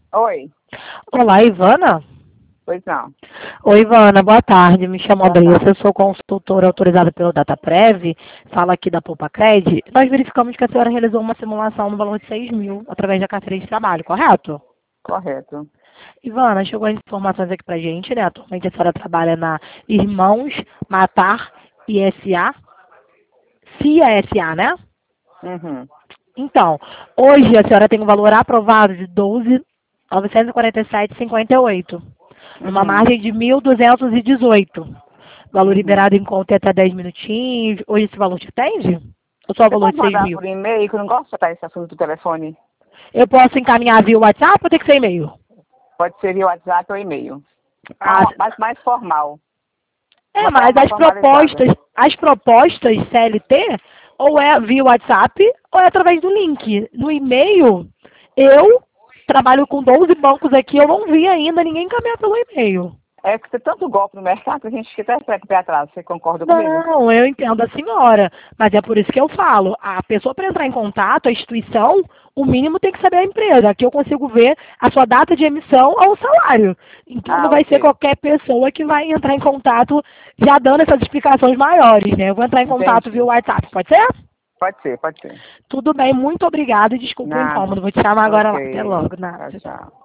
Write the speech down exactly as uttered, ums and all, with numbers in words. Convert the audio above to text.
Oi, Olá, Ivana? pois não. Oi, Ivana, boa tarde. Me chamo Boa Andressa, tarde. eu sou consultora autorizada pelo Dataprev, falo aqui da Poupacred. Nós verificamos que a senhora realizou uma simulação no valor de seis mil através da carteira de trabalho, correto? Correto. Ivana, chegou as informações aqui pra gente, né? Atualmente a senhora trabalha na Irmãos Matar I S A, C I A S A, né? Uhum. Então, hoje a senhora tem um valor aprovado de doze mil novecentos e quarenta e sete vírgula cinquenta e oito, numa Uhum. margem de mil duzentos e dezoito. Valor Uhum. liberado em conta é até dez minutinhos. Hoje esse valor te atende? Ou só o Você valor pode de seis mandar mil? por e-mail, que eu não gosto de tratar esse assunto do telefone. Eu posso encaminhar via WhatsApp ou tem que ser e-mail? Pode ser via WhatsApp ou e-mail. Ah, Calma, mas mais formal. De é, uma forma mas mais as formalizada. propostas, as propostas C L T, ou é via WhatsApp ou é através do link. No e-mail, eu trabalho com doze bancos aqui, eu não vi ainda ninguém encaminhar pelo e-mail. É que tem tanto golpe no mercado que a gente fica até pé atrás. Você concorda comigo? Não, eu entendo a senhora, mas é por isso que eu falo. A pessoa para entrar em contato, a instituição, o mínimo tem que saber a empresa. Aqui eu consigo ver a sua data de emissão ou o salário. Então não Ah, vai ser ok. qualquer pessoa que vai entrar em contato já dando essas explicações maiores, né? Eu vou entrar em contato via Entendi. WhatsApp, pode ser? Pode ser, pode ser. Tudo bem, muito obrigada e desculpa o Nada. incômodo. Vou te chamar agora lá. Até Ok. logo. Nada. Tchau, Tchau, tchau. tchau.